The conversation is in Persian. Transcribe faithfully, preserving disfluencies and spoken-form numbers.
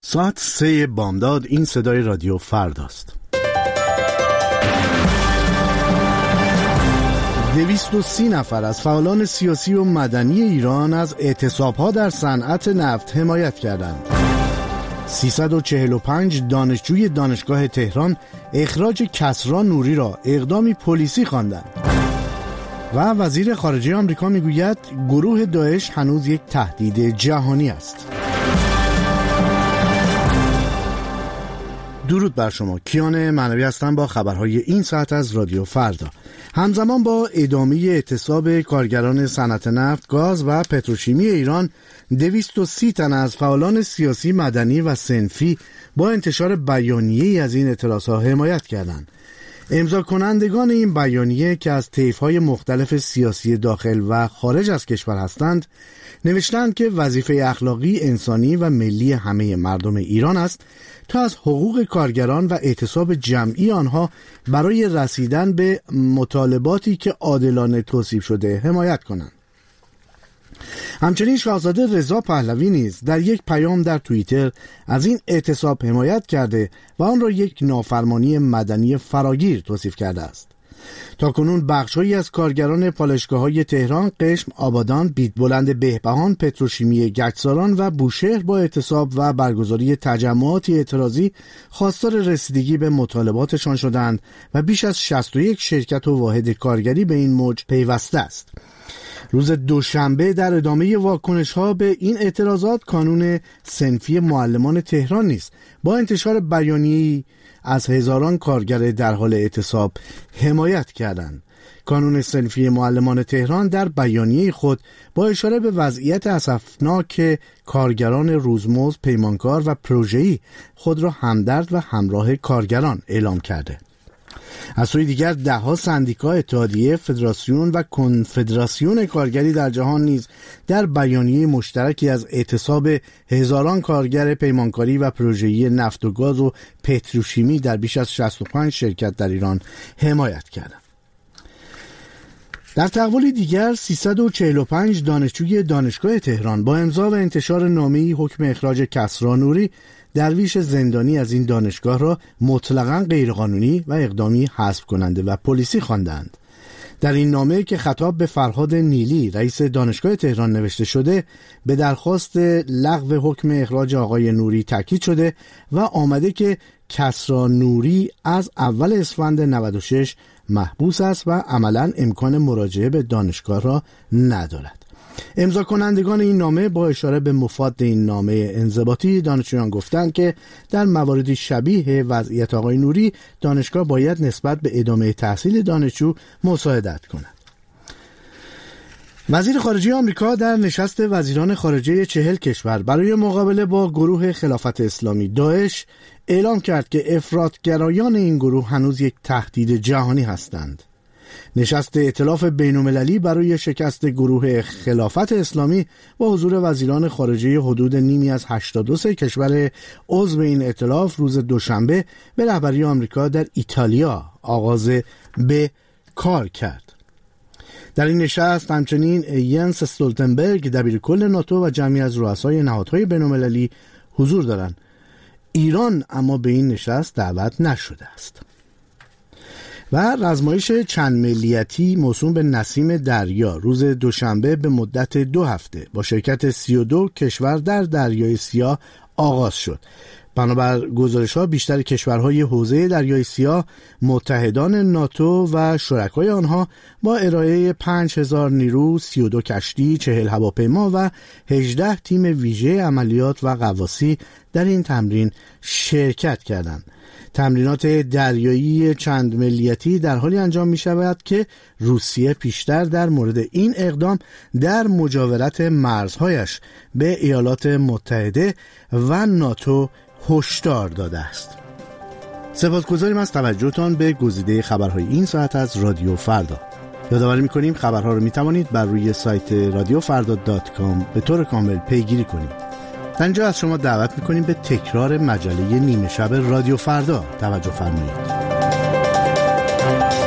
ساعت سه بامداد. این صدای رادیو فرداست. دویست و سی نفر از فعالان سیاسی و مدنی ایران از اعتصاب‌ها در صنعت نفت حمایت کردند. سیصد و چهل و پنج دانشجوی دانشگاه تهران اخراج کسری نوری را اقدامی پلیسی خواندند. و وزیر خارجه آمریکا میگوید گروه داعش هنوز یک تهدید جهانی است. درود بر شما. کیان معنوی هستم با خبرهای این ساعت از رادیو فردا. همزمان با ادامه اعتصاب کارگران صنعت نفت، گاز و پتروشیمی ایران، دویست و سی تن از فعالان سیاسی، مدنی و صنفی با انتشار بیانیه‌ای از این اعتراضها حمایت کردند. امضا کنندگان این بیانیه که از طیف‌های مختلف سیاسی داخل و خارج از کشور هستند، نوشتند که وظیفه اخلاقی، انسانی و ملی همه مردم ایران است تا از حقوق کارگران و اعتصاب جمعی آنها برای رسیدن به مطالباتی که عادلانه توصیف شده حمایت کنند. همچنین شاهزاده رضا پهلوی نیز در یک پیام در توییتر از این اعتصاب حمایت کرده و آن را یک نافرمانی مدنی فراگیر توصیف کرده است. تاکنون بخش‌هایی از کارگران پالایشگاه‌های تهران، قشم، آبادان، بیتبلند بهبهان، پتروشیمی گچساران و بوشهر با اعتصاب و برگزاری تجمعاتی اعتراضی خواستار رسیدگی به مطالباتشان شدند و بیش از شصت و یک شرکت و واحد کارگری به این موج پیوسته است. روز دوشنبه در ادامه واکنش‌ها به این اعتراضات، کانون صنفی معلمان تهران نیز با انتشار بیانیه‌ای از هزاران کارگر در حال اعتصاب حمایت کردند. کانون صنفی معلمان تهران در بیانیه خود با اشاره به وضعیت اسفناک کارگران روزمزد، پیمانکار و پروژه‌ای خود را همدرد و همراه کارگران اعلام کرده. از سوی دیگر ده‌ها سندیکا، اتحادیه، فدراسیون و کنفدراسیون کارگری در جهان نیز در بیانیه مشترکی از اعتصاب هزاران کارگر پیمانکاری و پروژه‌ای نفت و گاز و پتروشیمی در بیش از شصت و پنج شرکت در ایران حمایت کردند. در تحولی دیگر، سیصد و چهل و پنج دانشجوی دانشگاه تهران با امضا و انتشار نامه‌ای حکم اخراج کسری نوری، درویش زندانی از این دانشگاه را مطلقاً غیرقانونی و اقدامی حذف کننده و پلیسی خواندند. در این نامه که خطاب به فرهاد نیلی، رئیس دانشگاه تهران نوشته شده، به درخواست لغو حکم اخراج آقای نوری تاکید شده و آمده که کسری نوری از اول اسفند نود و شش محبوس است و عملاً امکان مراجعه به دانشگاه را ندارد. امضا کنندگان این نامه با اشاره به مفاد این نامه انضباطی دانشجویان گفتند که در مواردی شبیه وضعیت آقای نوری، دانشگاه باید نسبت به ادامه تحصیل دانشجو مساعدت کند. وزیر خارجه آمریکا در نشست وزیران خارجه چهل کشور برای مقابله با گروه خلافت اسلامی داعش اعلام کرد که افراطگرایان این گروه هنوز یک تهدید جهانی هستند. نشست ائتلاف بین‌المللی برای شکست گروه خلافت اسلامی با حضور وزیران خارجه حدود نیمی از هشتاد و سه کشور عضو این ائتلاف روز دوشنبه به رهبری آمریکا در ایتالیا آغاز به کار کرد. در این نشست همچنین ینس استولتنبرگ، دبیرکل ناتو و جمعی از رؤسای نهادهای بین‌المللی حضور دارند. ایران اما به این نشست دعوت نشده است. و رزمایش چند ملیتی موسوم به نسیم دریا روز دوشنبه به مدت دو هفته با شرکت سی و دو کشور در دریای سیاه آغاز شد. بنابر گزارش‌ها بیشتر کشورهای حوزه دریای سیاه، متحدان ناتو و شرکای آنها با ارائه پنج هزار نیرو، سی و دو کشتی، چهل هواپیما و هجده تیم ویژه عملیات و غواصی در این تمرین شرکت کردند. تمرینات دریایی چند ملیتی در حالی انجام می شود که روسیه پیشتر در مورد این اقدام در مجاورت مرزهایش به ایالات متحده و ناتو هشدار داده است. سپاسگزاریم از توجهتان به گزیده خبرهای این ساعت از رادیو فردا. یادآوری می‌کنیم خبرها رو می‌توانید بر روی سایت رادیو فردا دات کام به طور کامل پیگیری کنید. در اینجا از شما دعوت می‌کنیم به تکرار مجله نیمه شب رادیو فردا توجه فرمایید.